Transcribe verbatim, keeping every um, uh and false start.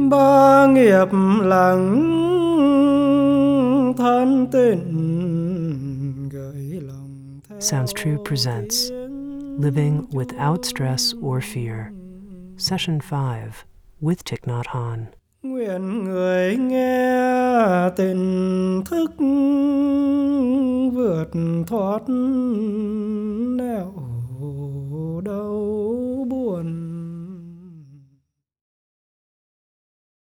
ba nghiệp lặng than tình gửi lòng theo Sounds True presents tiếng Living Without Stress or Fear, Session five, with Thich Nhat Hanh. nguyện người nghe tình thức vượt thoát nẻo đau.